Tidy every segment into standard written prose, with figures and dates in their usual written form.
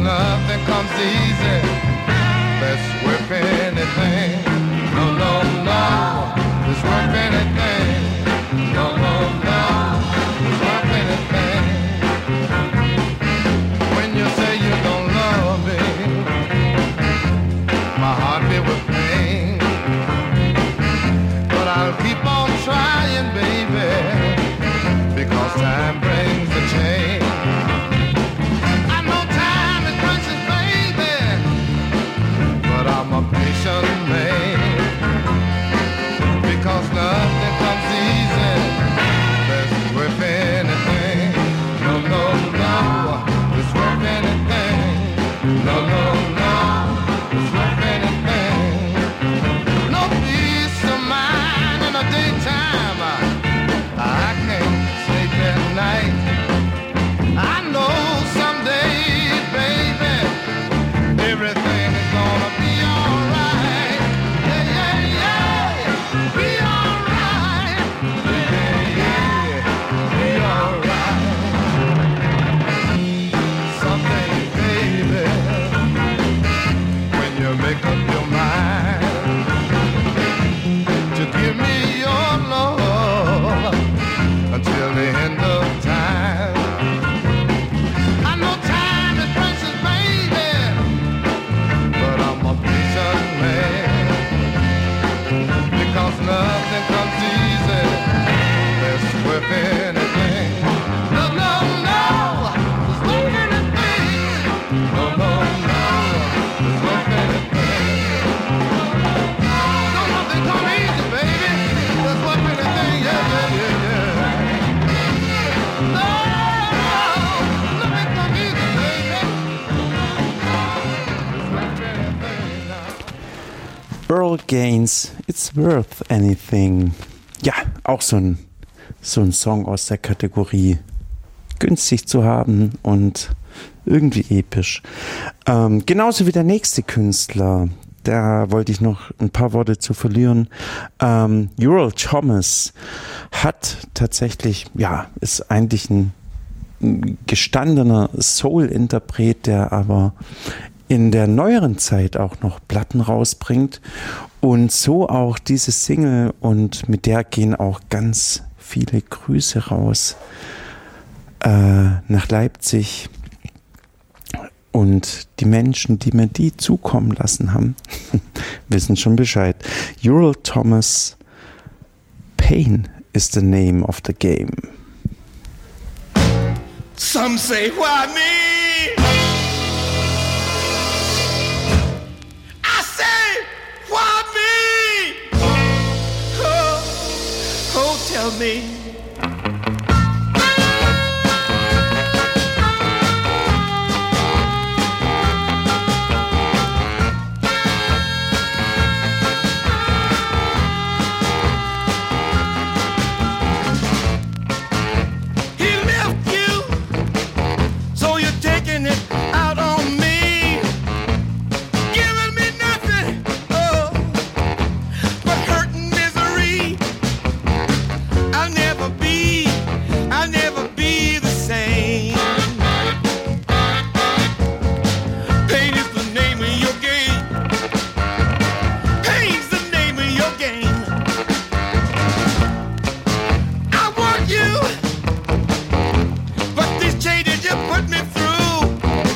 nothing comes easy. Let's work anything. No, no, no. Let's work anything. No, no, no. Let's work anything. When you say you don't love me, my heart beat with pain. But I'll keep on trying, baby, because time brings the change. I know time is precious, baby, but I'm a patient man. Because nothing comes easy, let's work anything. No, no, no, let's work anything. No, no, no, let's work anything. No peace of mind in the daytime, I can't sleep at night. I know someday, baby, everything is gonna be alright. Yeah, yeah, yeah, be alright. Yeah, yeah, be alright. Someday, baby, when you make up your mind to give me your love until the end of time. I know time is precious, baby, but I'm a patient man. Because nothing comes easy, let's work anything. No, no, no, let's work anything. No, no, no, let's work anything. No, nothing come easy, baby. Let's work anything, yeah, yeah, yeah, yeah. No, nothing come easy, baby. Let's work anything now. Earl Gaines, It's Worth Anything. Ja, auch so ein Song aus der Kategorie günstig zu haben und irgendwie episch. Genauso wie der nächste Künstler, da wollte ich noch ein paar Worte zu verlieren. Earl Thomas hat tatsächlich, ja, ist eigentlich ein gestandener Soul-Interpret, der aber in der neueren Zeit auch noch Platten rausbringt und so auch diese Single, und mit der gehen auch ganz viele Grüße raus nach Leipzig, und die Menschen, die mir die zukommen lassen haben, wissen schon Bescheid. Earl Thomas, Pain is the name of the game. Some say, why me? I say, why me? Oh, tell me. But these changes you put me through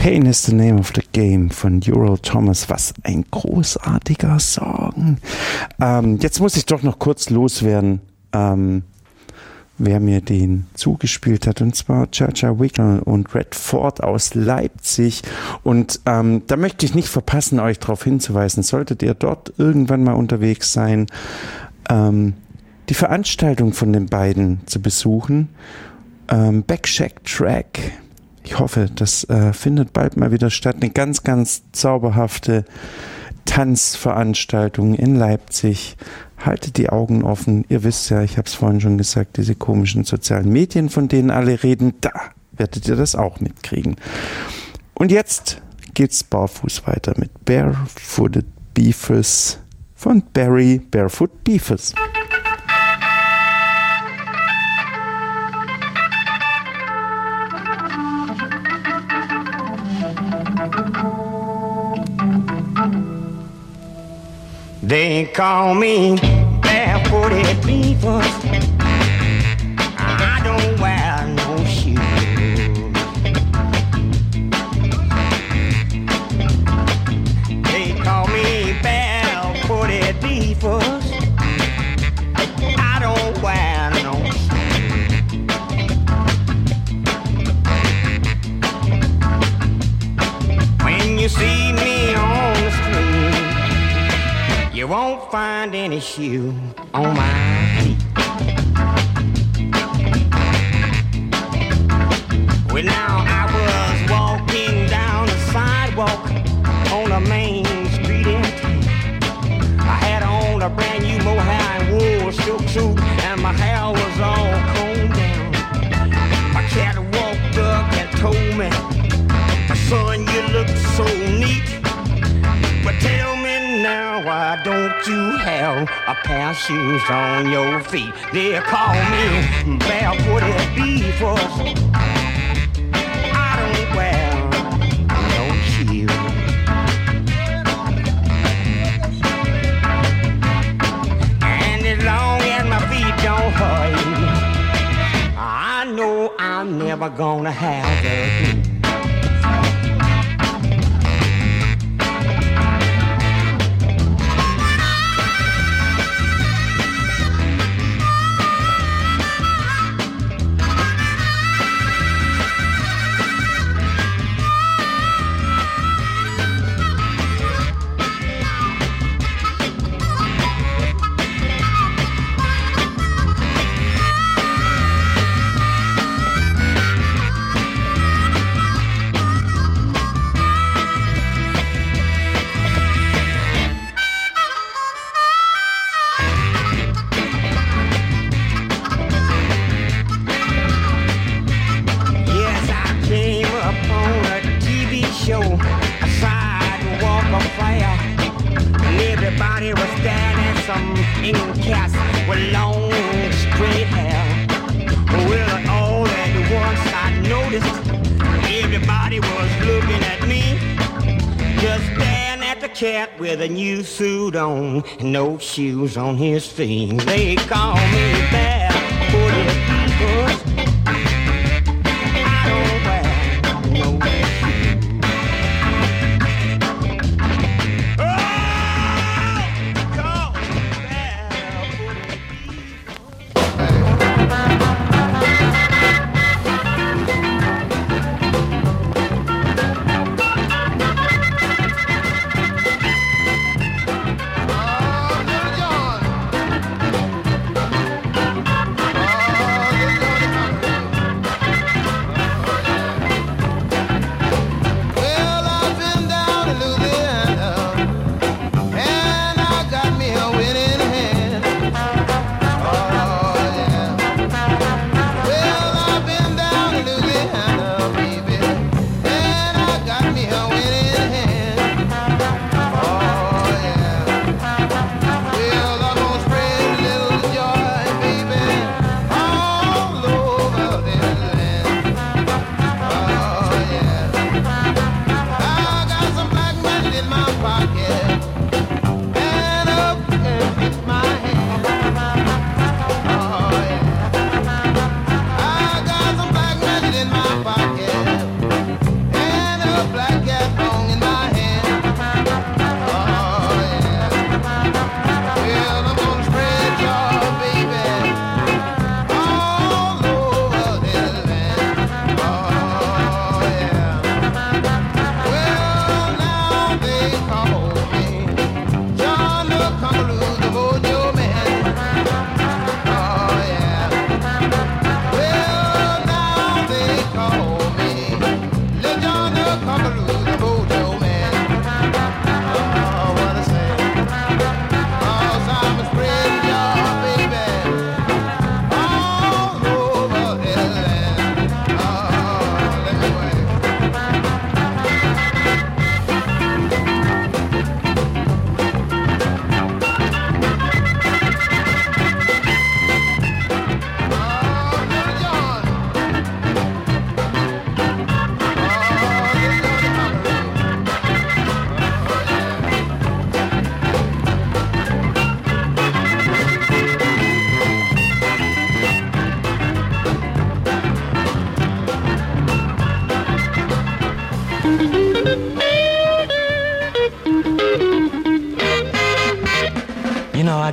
Pain is the Name of the Game von Ural Thomas. Was ein großartiger Song. Jetzt muss ich doch noch kurz loswerden, wer mir den zugespielt hat. Und zwar Jaja Wiggle und Red Ford aus Leipzig. Und da möchte ich nicht verpassen, euch darauf hinzuweisen, solltet ihr dort irgendwann mal unterwegs sein, die Veranstaltung von den beiden zu besuchen. Backshack Track. Ich hoffe, das findet bald mal wieder statt. Eine ganz, ganz zauberhafte Tanzveranstaltung in Leipzig. Haltet die Augen offen. Ihr wisst ja, ich habe es vorhin schon gesagt, diese komischen sozialen Medien, von denen alle reden, da werdet ihr das auch mitkriegen. Und jetzt geht's barfuß weiter mit Barefooted Beefers von Barry Barefoot Beefers. They call me barefooted beavers. I don't wear no shoes. They call me barefooted beavers. I don't wear no shoes. When you see me on the street, you won't find any shoe on my feet. Well, now I was walking down the sidewalk on the main street in town. I had on a brand new mohair and wool silk suit, and my hair was all combed down. My cat walked up and told me, "Son, you look so neat. But tell me now, why don't you have a pair of shoes on your feet?" They call me barefooted beavers. I don't wear no shoes. And as long as my feet don't hurt, I know I'm never gonna have the blues. With a new suit on, no shoes on his feet. They call me barefooted beavers. I don't wear no shoes. Oh, call me barefooted Oh, Little John.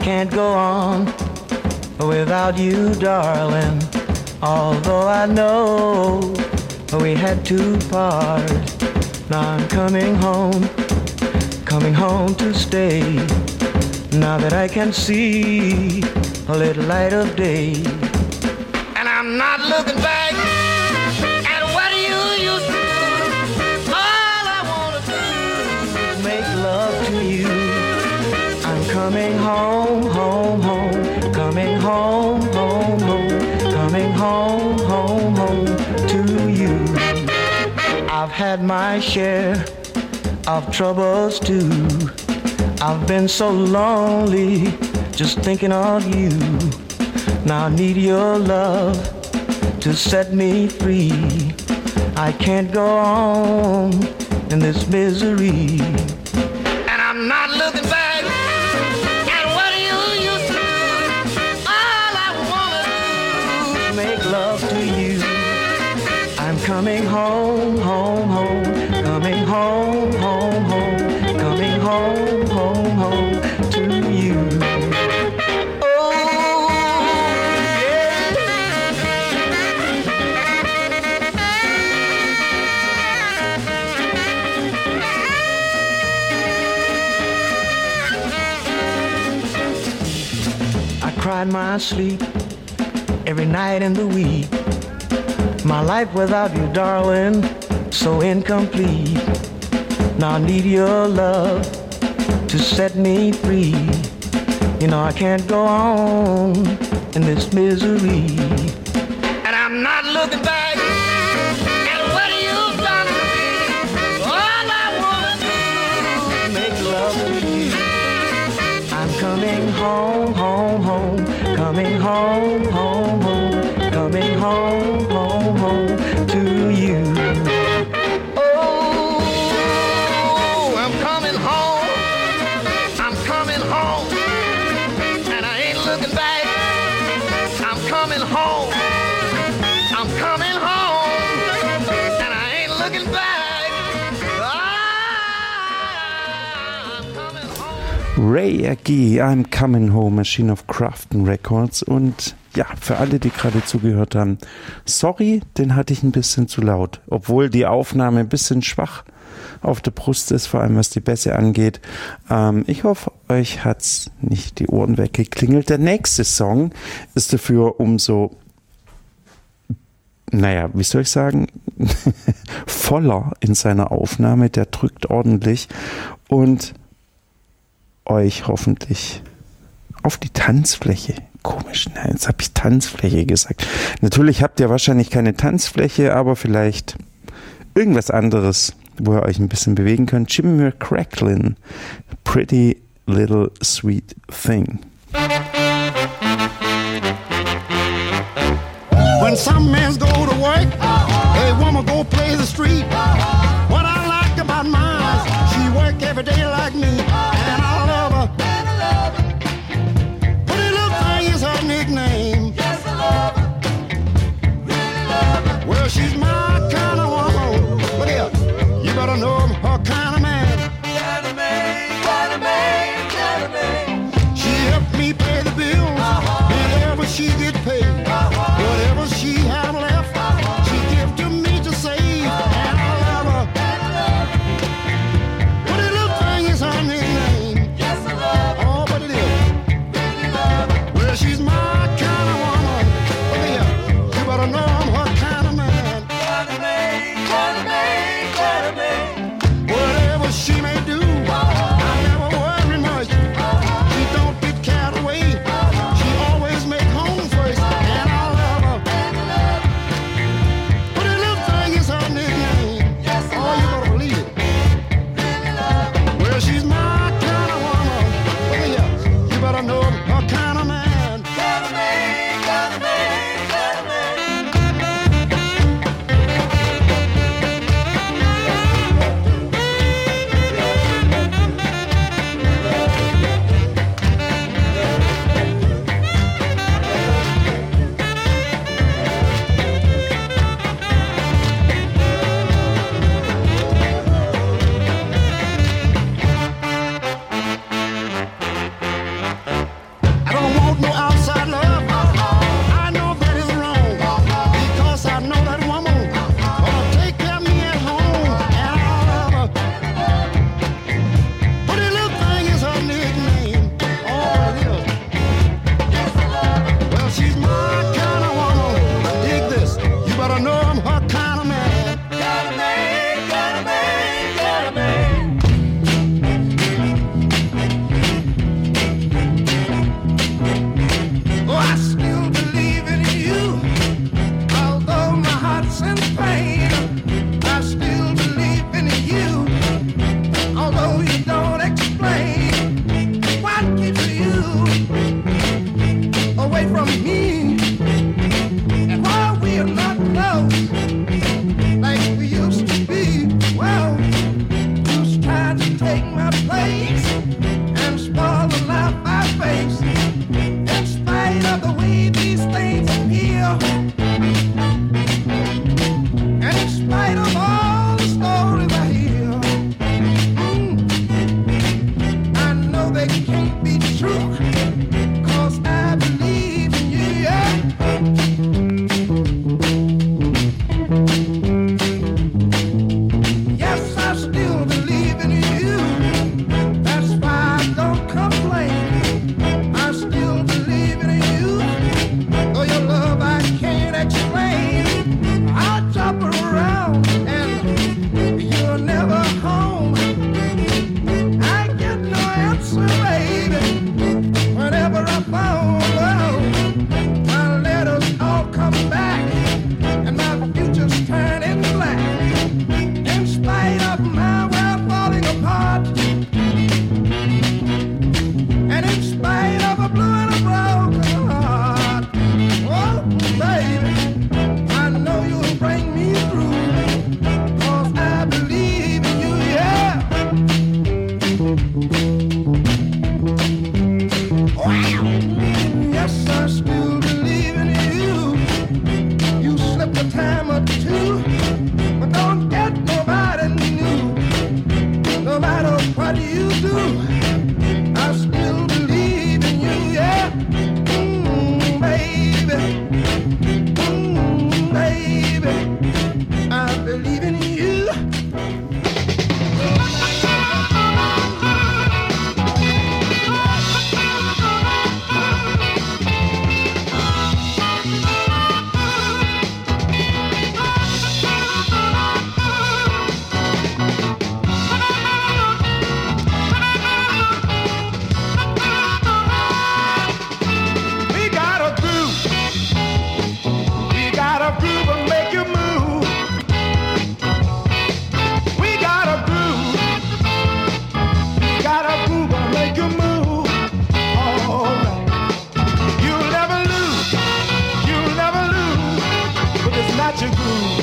can't go on without you, darling. Although I know we had to part, now I'm coming home to stay. Now that I can see a little light of day, and I'm not looking back at what you used to do. All I wanna do is make love to you. I'm coming home, home, home, coming home, home, home, coming home, home, home to you. I've had my share of troubles too. I've been so lonely just thinking of you. Now I need your love to set me free. I can't go on in this misery. And I'm not looking back at what you used to do. All I wanna do is make love to you. I'm coming home, home, home, coming home, home, home, coming home, home, home to you. Oh, yeah. I cried my sleep every night in the week. My life without you, darling, so incomplete. Now I need your love to set me free. You know I can't go on in this misery. And I'm not looking back at what you've done to me. All I wanna do is make love to you. I'm coming home, home, home, coming home, home, home, coming home, home, home to you. Ray Agee, I'm Coming Home, Machine of Crafton Records. Und ja, für alle, die gerade zugehört haben, sorry, den hatte ich ein bisschen zu laut. Obwohl die Aufnahme ein bisschen schwach auf der Brust ist, vor allem was die Bässe angeht. Ich hoffe, euch hat's nicht die Ohren weggeklingelt. Der nächste Song ist dafür umso, naja, wie soll ich sagen, voller in seiner Aufnahme. Der drückt ordentlich und euch hoffentlich auf die Tanzfläche. Komisch, nein, jetzt habe ich Tanzfläche gesagt. Natürlich habt ihr wahrscheinlich keine Tanzfläche, aber vielleicht irgendwas anderes, wo ihr euch ein bisschen bewegen könnt. Jimmy McCracklin, Pretty Little Sweet Thing. When some men go to work, a woman go play the street. What I like about mine, she work every day like me, and I love her. Pretty little thing is her nickname. Yes, I love her. Really love her. Well, she's my kind of woman. Look here, you better know her kind of man. Kind of man, kind of man, kind of man. She helped me pay the bills whenever she get paid. Whatever she had left, she give to me to save, and I love her. Pretty little thing is her name. face and spoil the life I face. In spite of the way these things appear, and in spite of all the stories I hear, I know they can't be true, 'cause I believe in you, yeah. Yes, I still believe in you. That's why I don't complain. I still believe in you. Though your love I can't explain. I'll chop around and you're never home. I get no answer, baby. Whenever I phone, my letters all come back and my future's turning black. In spite of my world falling apart, and in spite of a blue and a broken heart, oh baby, I know you'll bring me through, 'cause I believe in you, yeah. Wow. Yes, I still believe in you. You slipped a time or two, but don't get nobody new. No matter what you do, I still believe in you, yeah. Baby, baby, I believe in you. We got a groove. We got a groove and make you move. We got a groove. We got a groove and make you move. All right. You'll never lose. You'll never lose. But it's not your groove.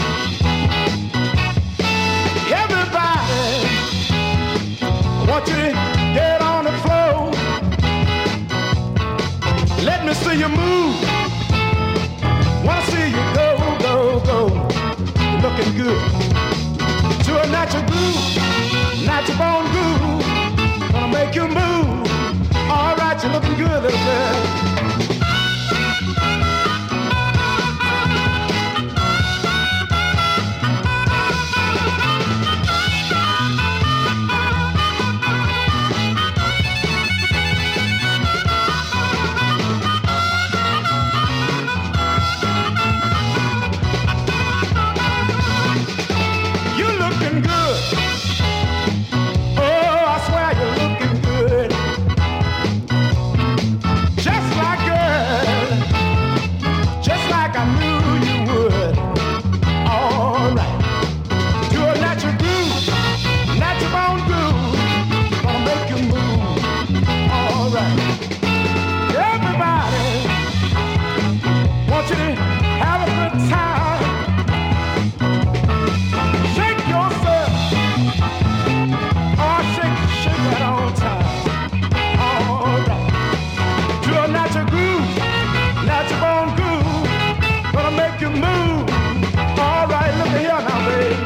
Everybody, I want you to get on the floor. Let me see you move. Wanna see you go, go, go. You're looking good. To a natural groove, natural bone groove. Gonna make you move. All right, you're looking good, little girl. You're looking good. Oh, I swear you're looking good. Just like girl, just like I knew you would. All right. To a natural groove, natural bone groove. Gonna make you move. All right. Everybody, want you to have a good time. Shake yourself. Oh, shake that all time. All right. To a natural groove, natural bone groove. Gonna make you move. All right, look at here now, baby.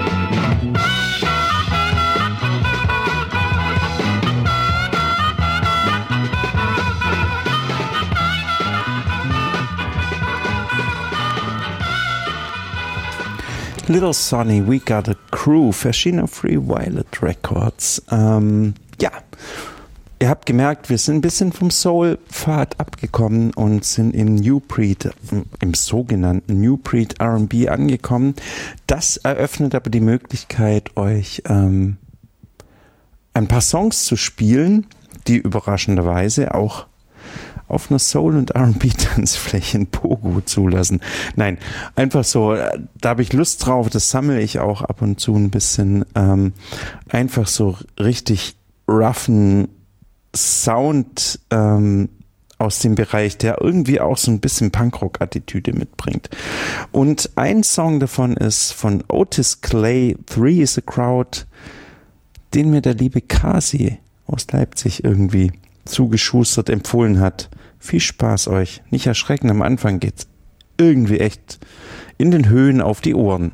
Little Sonny, We Got a Groove, erschien auf Free Violet Records. Ja, ihr habt gemerkt, wir sind ein bisschen vom Soul-Pfad abgekommen und sind im New Breed, im sogenannten New Breed R&B angekommen. Das eröffnet aber die Möglichkeit, euch ein paar Songs zu spielen, die überraschenderweise auch auf einer Soul- und R&B-Tanzfläche in Pogo zulassen. Nein, einfach so, da habe ich Lust drauf, das sammle ich auch ab und zu ein bisschen. Einfach so richtig roughen Sound aus dem Bereich, der irgendwie auch so ein bisschen Punkrock-Attitüde mitbringt. Und ein Song davon ist von Otis Clay, Three is a Crowd, den mir der liebe Kasi aus Leipzig irgendwie zugeschustert empfohlen hat. Viel Spaß euch. Nicht erschrecken, am Anfang geht's irgendwie echt in den Höhen auf die Ohren.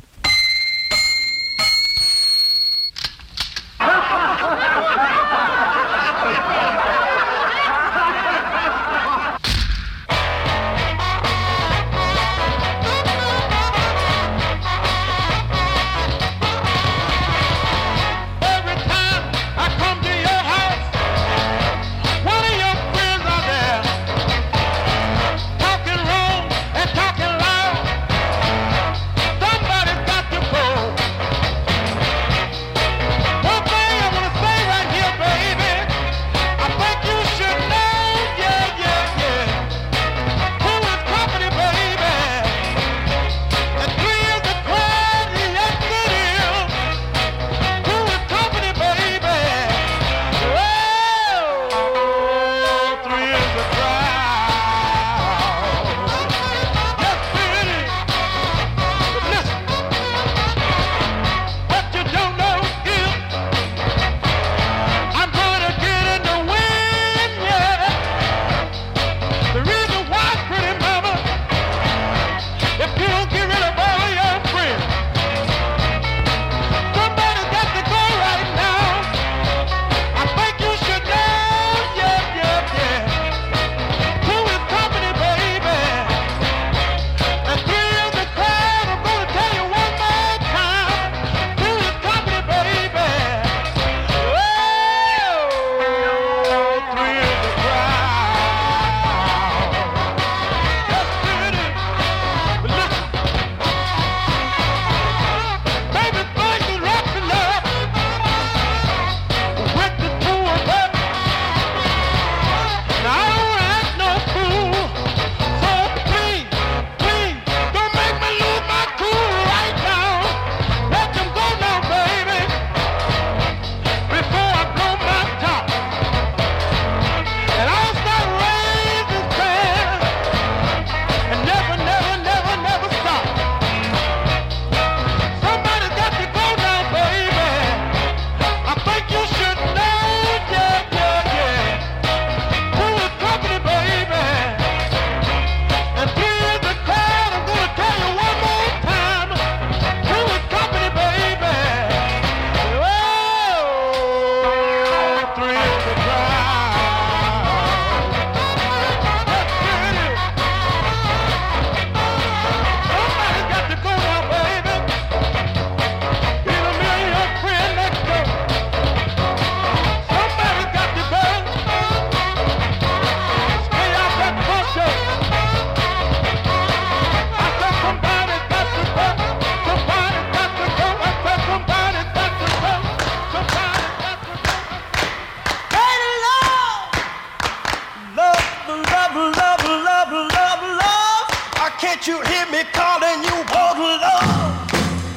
Can't you hear me calling you want love?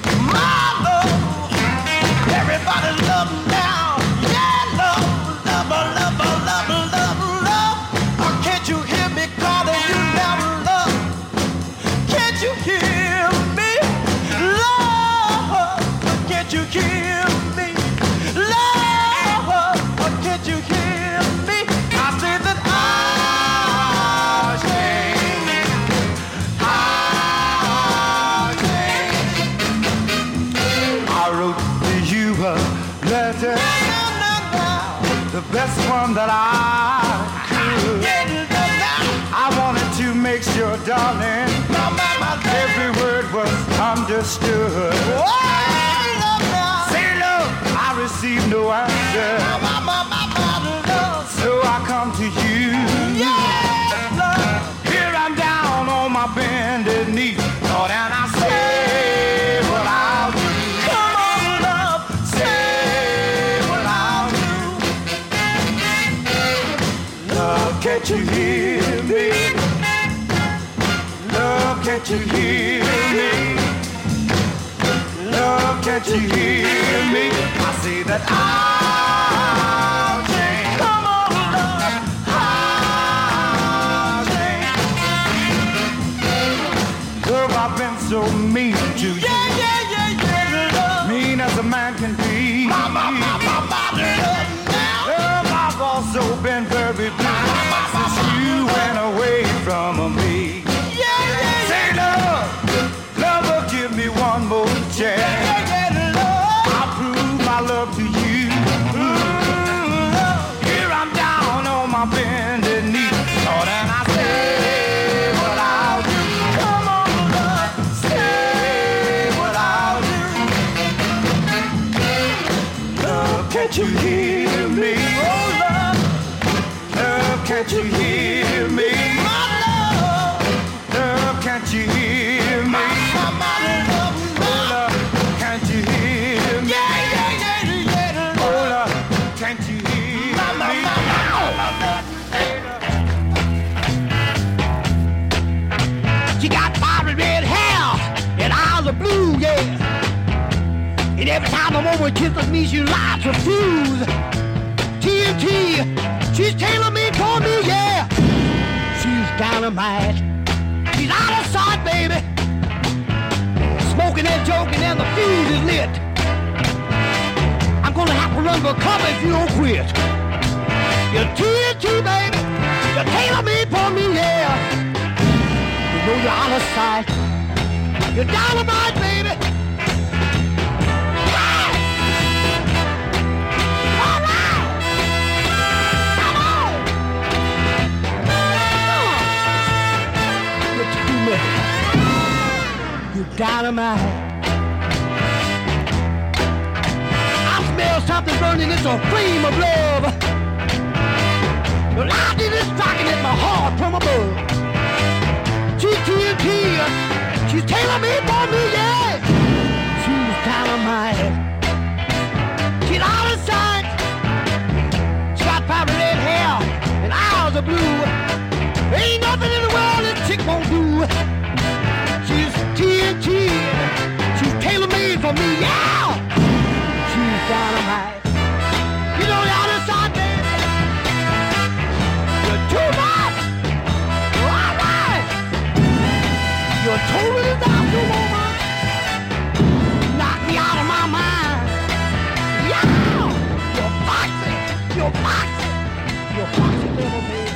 My love, everybody love now. Yeah, love, love, love, love, love, love. Can't you hear me calling you now, love? Can't you hear me, love? Can't you hear me, love? Can't you hear me? I say that letter, the best one that I could. I wanted to make sure, darling, every word was understood. Say, love, I received no answer, so I come to you. Here I'm down on my bended knee, Lord, and I say what I'll do. Come on, love, say what I'll do. Love, can't you hear me? Love, can't you hear me? Love, can't you hear me? I say that I'll change. Come on, love, I'll change. Love, I've been so mean to you. Yeah, love. Mean as a man can be. My love now. can't you hear me? Oh, love, love, can't you hear me? My love, love, can't you hear me? My love, love, can't you hear me? Yeah. Oh, love, can't you hear me? She got fiery red hair and eyes of blue, yeah. And every time a woman kisses me, she lights her fuse. TNT, she's tailor-made for me, yeah. She's dynamite. She's out of sight, baby. Smoking and joking and the fuse is lit. I'm gonna have to run for cover if you don't quit. You're TNT, baby. You're tailor-made for me, yeah. You know you're out of sight. You're dynamite, baby. You dynamite. I smell something burning, it's a flame of love. But I did it striking at my heart from above. TNT, she's tailor-made for me, yeah. She's dynamite. She's out of sight. She got fiery red hair and eyes of blue. Ain't nothing in the world this chick won't do. She's TNT, she's tailor-made for me, yeah! She's dynamite. You know you're out of sight, baby. You're too much. All right. You're totally down to woman. Knock me out of my mind. Yeah! You're foxy. You're foxy. You're foxy little baby.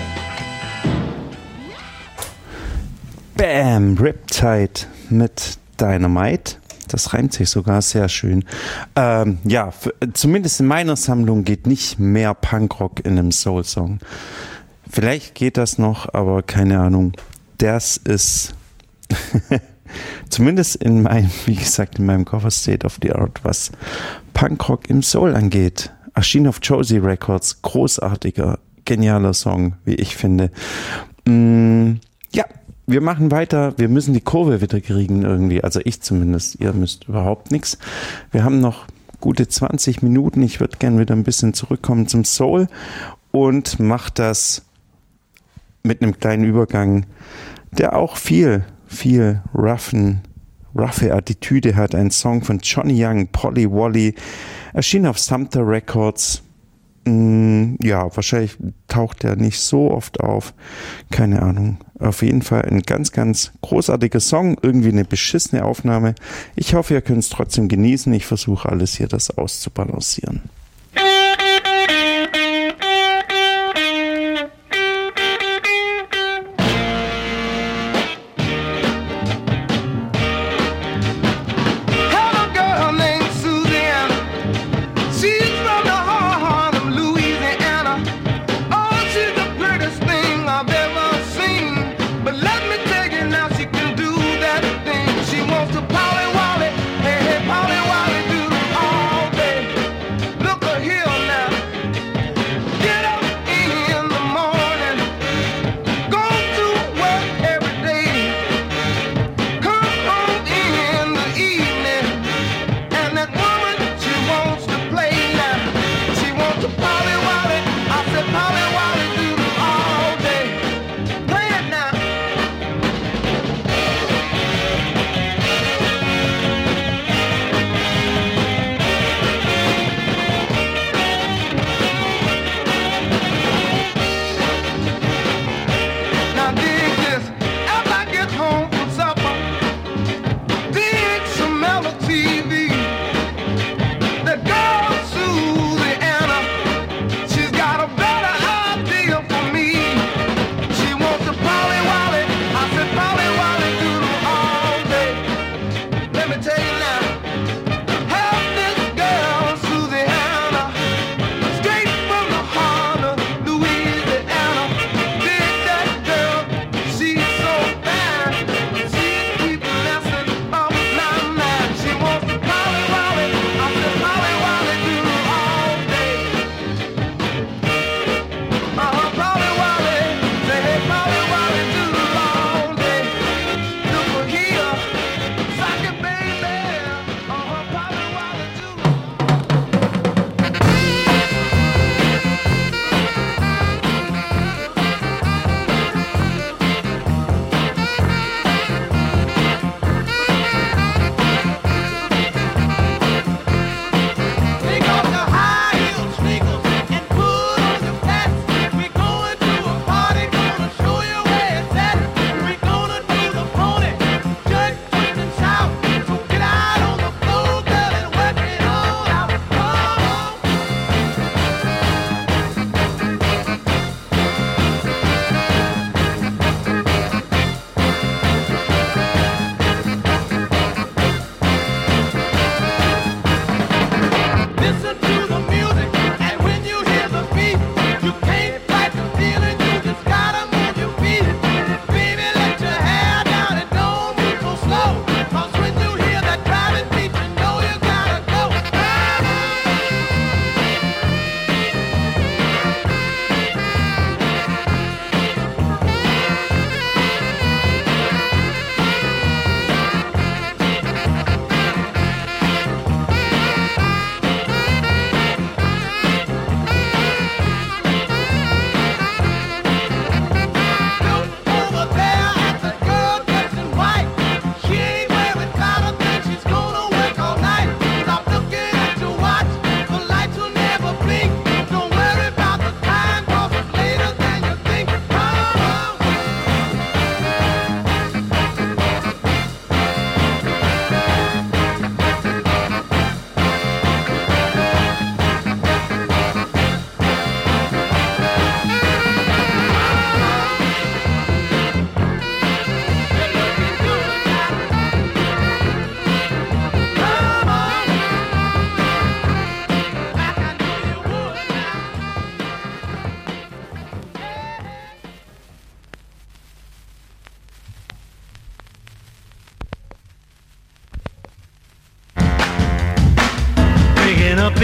Bam, Riptide mit Dynamite. Das reimt sich sogar sehr schön. Ja, zumindest in meiner Sammlung geht nicht mehr Punkrock in einem Soul-Song. Vielleicht geht das noch, aber keine Ahnung. Das ist zumindest in meinem, wie gesagt, in meinem Cover State of the Art, was Punkrock im Soul angeht. Erschien auf Josie Records. Großartiger, genialer Song, wie ich finde. Ja. Wir machen weiter, wir müssen die Kurve wieder kriegen irgendwie, also ich zumindest, ihr müsst überhaupt nichts. Wir haben noch gute 20 Minuten, ich würde gerne wieder ein bisschen zurückkommen zum Soul und mache das mit einem kleinen Übergang, der auch viel roughe Attitüde hat. Ein Song von Johnny Young, Polly Wolly, erschien auf Sumter Records. Ja, wahrscheinlich taucht er nicht so oft auf. Keine Ahnung. Auf jeden Fall ein ganz, ganz großartiger Song. Irgendwie eine beschissene Aufnahme. Ich hoffe, ihr könnt es trotzdem genießen. Ich versuche alles hier, das auszubalancieren. Look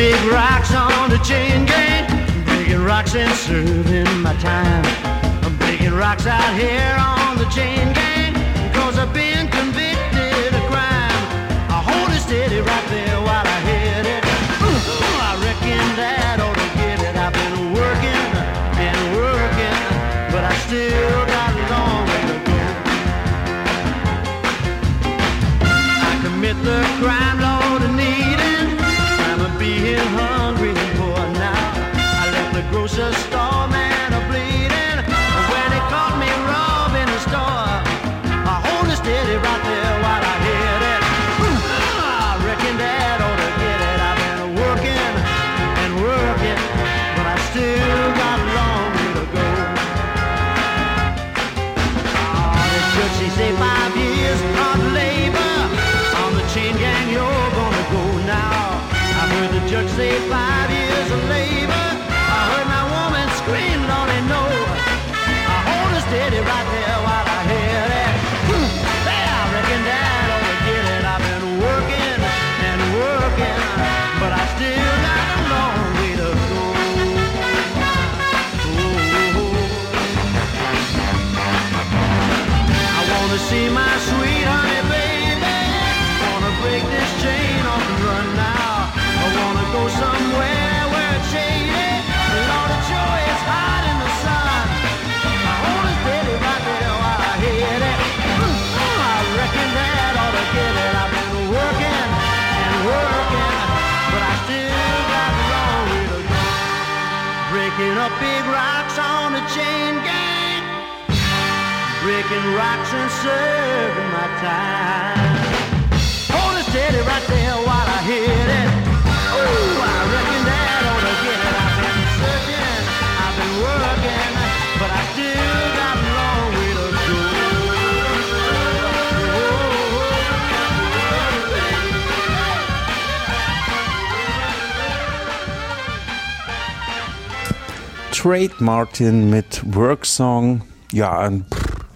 big rocks on the chain gang, breaking rocks and serving my time. I'm breaking rocks out here on the chain gang, cause I've been convicted of crime. I hold it steady right there while I hit it. I reckon that ought to get it. I've been working and working, but I still got a long way to go. I commit the crime, Lord, of needing. I'm a being hungry and poor now. I left the grocery store, man, a bleeding. When he caught me robbing the store, I hold it steady right there while I hit it. I reckon that ought to get it. I've been working and working, but I still got a long way to go. The judge, he say 5 years hard labor. On the chain gang, you're gonna go now. I heard the judge say 5 years of labor. I heard my woman scream, Lord, they know. I hold it steady right there while I hit it. Yeah, I reckon that ought to get it. I've been working and working, but I still got a long way to go. I wanna see my sweet honey baby. Wanna break this chain off and run now. I wanna go somewhere where it's shady. Lord, it sure is hot in the sun. I hold it steady right there while I hit it. I reckon that ought to get it. I've been working and working, but I still got a long way to go. Breaking up big rocks on the chain gang, breaking rocks and serving my time. Hold it steady right there while I hit it. Ooh, I reckon that ought to get it. I've been searching, I've been working, but I still got a long way to go. Trade Martin mit Work Song. Ja, ein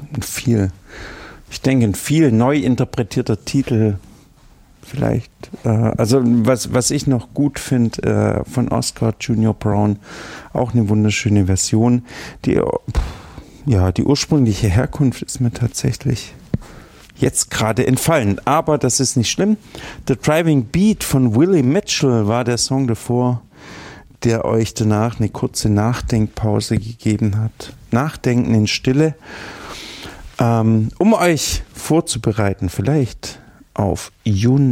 viel neu interpretierter Titel. Vielleicht, also was ich noch gut finde von Oscar Junior Brown, auch eine wunderschöne Version. Die ursprüngliche Herkunft ist mir tatsächlich jetzt gerade entfallen, aber das ist nicht schlimm. The Driving Beat von Willie Mitchell war der Song davor, der euch danach eine kurze Nachdenkpause gegeben hat. Nachdenken in Stille, um euch vorzubereiten, vielleicht auf Jun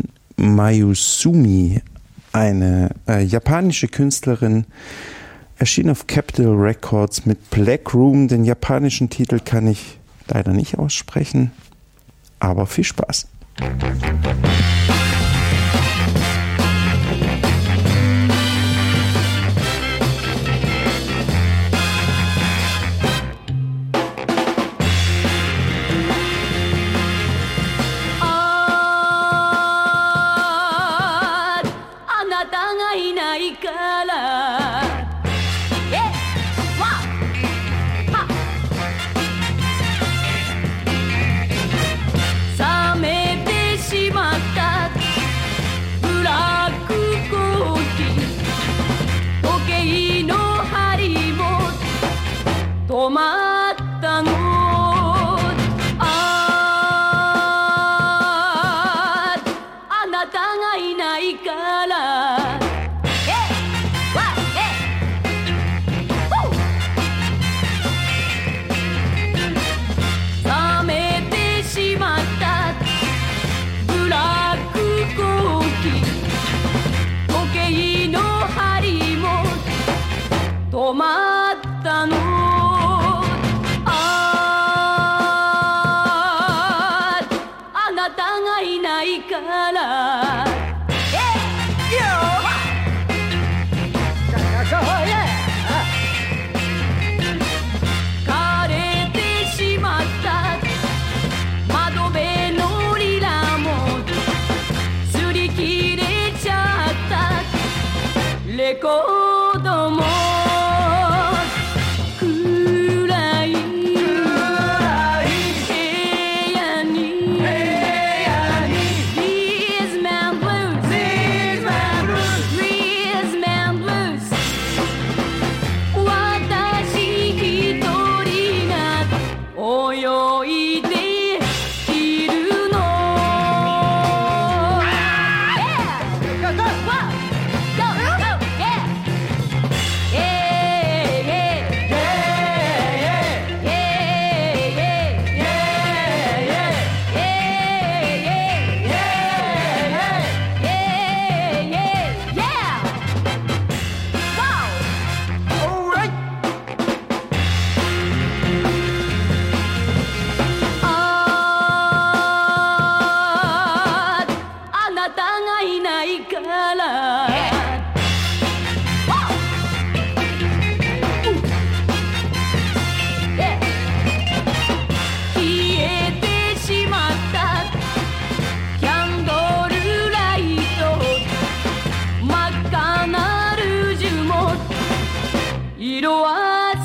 Mayuzumi, eine japanische Künstlerin, erschien auf Capitol Records mit Black Room. Den japanischen Titel kann ich leider nicht aussprechen, aber viel Spaß. These men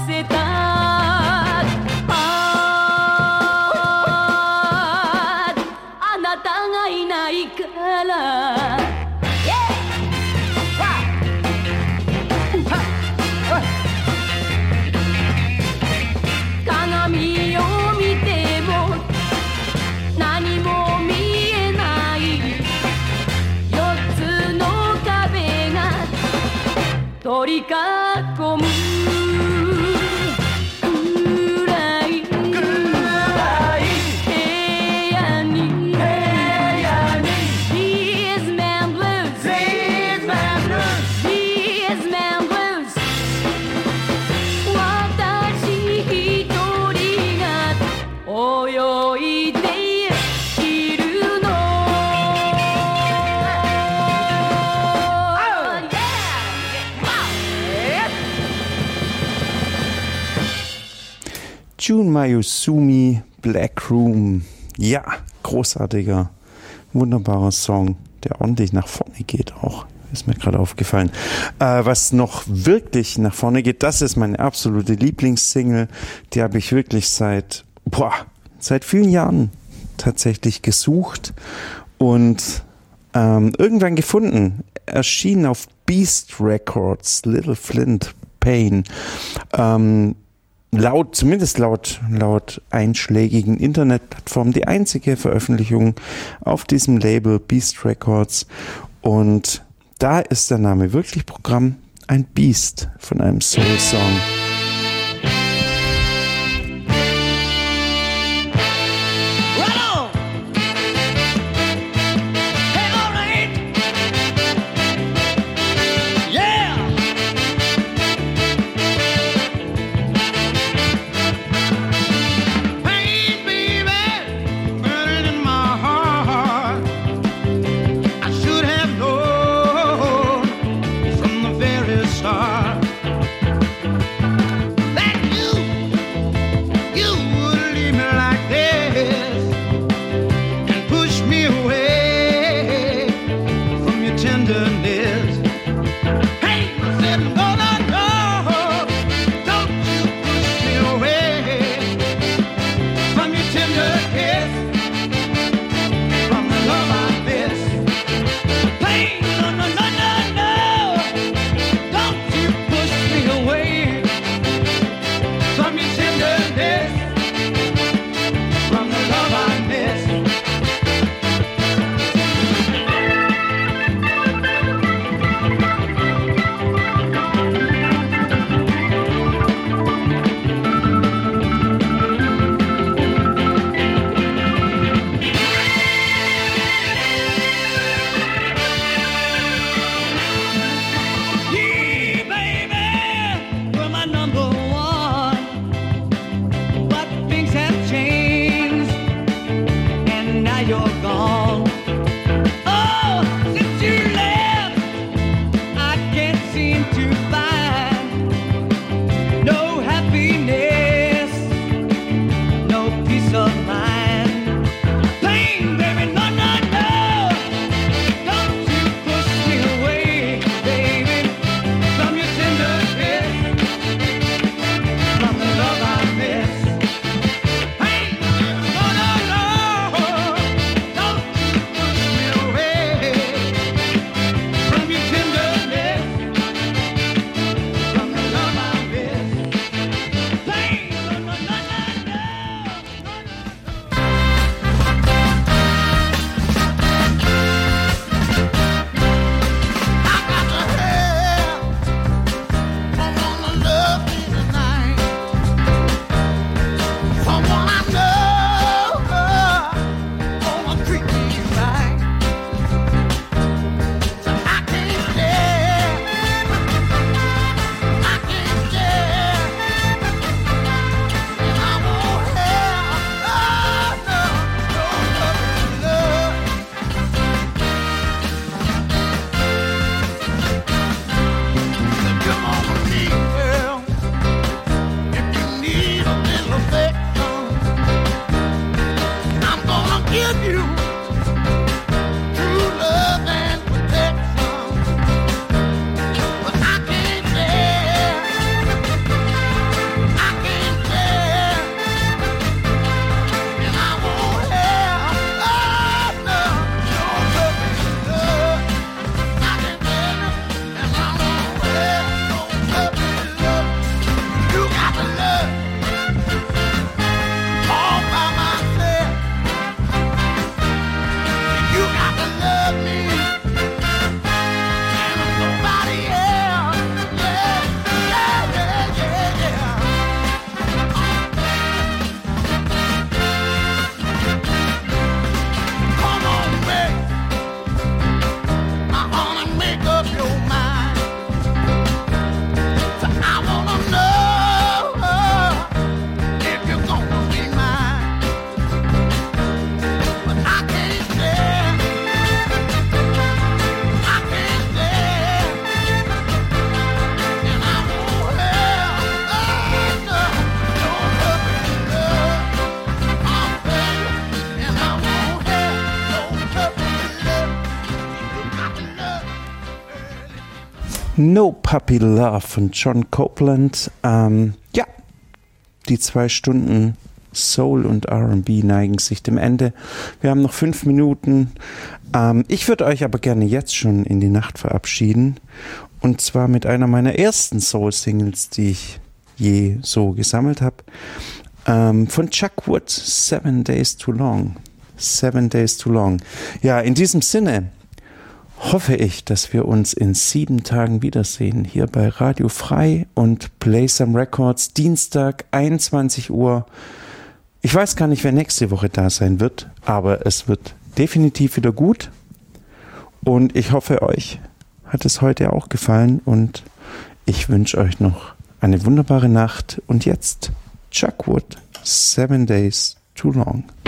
せたあなたがいないから鏡を見ても何も見えない4つの壁が取り囲む暗い部屋に These man blues These man blues 私一人が泳いでいるの Jun Mayuzumi, Black Room. Ja, großartiger, wunderbarer Song, der ordentlich nach vorne geht auch. Ist mir gerade aufgefallen. Was noch wirklich nach vorne geht, das ist meine absolute Lieblingssingle. Die habe ich wirklich seit vielen Jahren tatsächlich gesucht und irgendwann gefunden. Erschien auf Beast Records, Little Flint Pain. Zumindest laut einschlägigen Internetplattformen, die einzige Veröffentlichung auf diesem Label Beast Records. Und da ist der Name wirklich Programm, ein Beast von einem Soul-Song. From the very start No Puppy Love von John Copeland. Ja, die 2 Stunden Soul und R&B neigen sich dem Ende. Wir haben noch 5 Minuten. Ich würde euch aber gerne jetzt schon in die Nacht verabschieden. Und zwar mit einer meiner ersten Soul-Singles, die ich je so gesammelt habe. Von Chuck Wood, 7 Days Too Long. 7 Days Too Long. Ja, in diesem Sinne hoffe ich, dass wir uns in 7 Tagen wiedersehen. Hier bei Radio Frei und Play Some Records. Dienstag, 21 Uhr. Ich weiß gar nicht, wer nächste Woche da sein wird, aber es wird definitiv wieder gut. Und ich hoffe, euch hat es heute auch gefallen. Und ich wünsche euch noch eine wunderbare Nacht. Und jetzt Chuck Wood, 7 Days Too Long.